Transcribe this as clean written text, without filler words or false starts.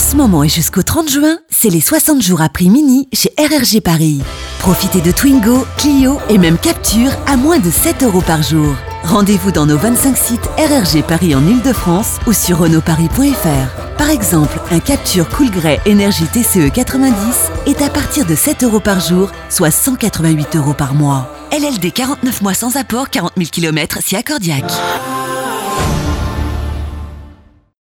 ce moment et jusqu'au 30 juin, c'est les 60 jours à prix mini chez RRG Paris. Profitez de Twingo, Clio et même Capture à moins de 7 € par jour. Rendez-vous dans nos 25 sites RRG Paris en Ile-de-France ou sur renaultparis.fr. Par exemple, un Capture Cool Grey Énergie TCE 90 est à partir de 7 € par jour, soit 188 € par mois. LLD 49 mois sans apport, 40 000 km si accordiaque.